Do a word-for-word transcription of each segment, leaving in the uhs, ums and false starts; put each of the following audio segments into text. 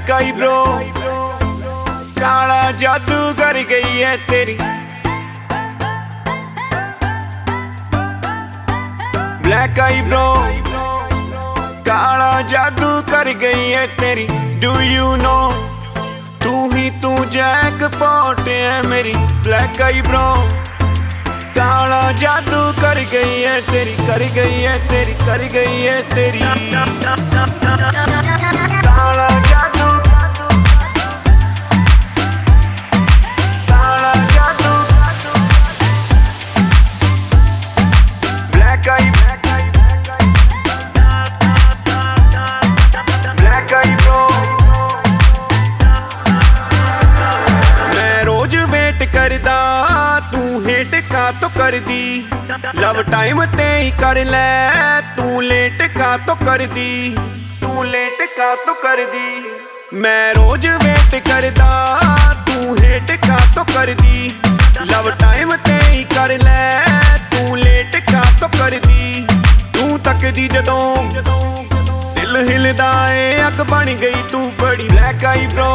Black eye bro काला जादू कर गई है तेरी। ब्लैक आई ब्रो काला जादू कर गई है तेरी। डू यू नो तू ही तू जैकपॉट है मेरी। ब्लैक आई ब्रो काला जादू कर गई है तेरी, कर गई है तेरी, कर गई है तेरी। काला जादू काला जादू black eye black eye bro. मैं रोज वेट करदा तू हेट का तो कर दी। लव टाइम ते ही कर ले तू लेट का तो कर दी। तू लेट का तो कर दी। मैं रोज वेट करदा तू हेट का तो कर दी। लव टाइम ते ही कर ले तू लेट का तो कर दी। तू तकदी जदों दिल हिलदा ए अग बन गई तू बड़ी। ब्लैक आई ब्रो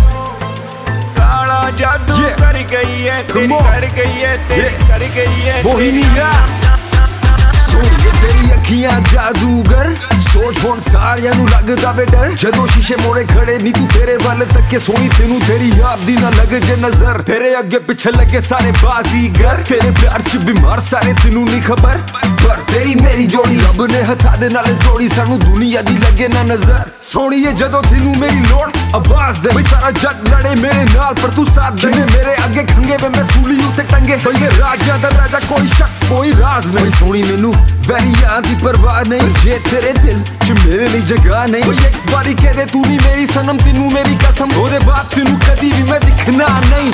काला जादू yeah. कर गई है तेरी, कर गई है तेरी, yeah. कर गई है मोहिनिया सोनिए तेरी अखियां जादूगर। सोच हुण सारियां नूं लगदा वे डर जदों शीशे मोड़े खड़े नी तू तेरे वल तके। सोनी तेनू तेरी याद दी ना लग जे नजर। तेरे अगे पिछे लगे सारे बाजीगर। तेरे प्यार च बीमार सारे तेनू नहीं खबर। पर तेरी मेरी जोड़ी रब ने हथा दे नाल जोड़ी सानू दुनिया दी लगे ना नजर। सोनिए जदों तेनू मेरी लोड़ आवाज दे बई सारा जग लड़े मेरे नाल पर तू साथ दे। मेरे अगे खंगे वे मैं सूली उते टंगे बई राजा दा राजा कोई शक कोई राज नहीं। सोनी मैनू वैरियां दी परवाह नहीं जे तेरे दिल च मेरे लिए जगह नहीं। बई एक बारी कह दे तू नहीं मेरी सनम तेनू मेरी कसम ओदे बाद तेनू कदी भी मैं दिखना नहीं।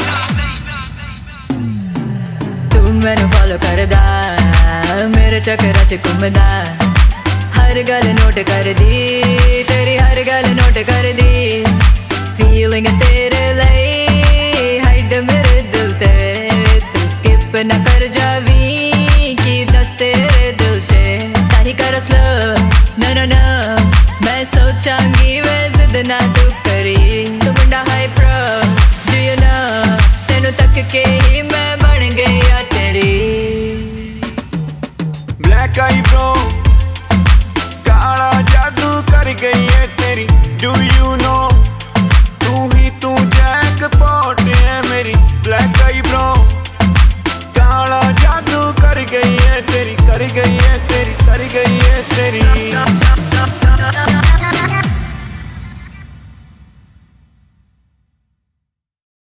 तू मैनू फॉलो करदा मेरे चक्कर च घुमदा हर गल नोट कर दी तेरी हर गल नोट कर दी। फीलिंग तेरे लई हाइड मेरे दिल ते तू स्किप न कर जावी की दस तेरे दिल से ताही कर स्लो नो नो नो मैं सोचांगी वे जिद ना तू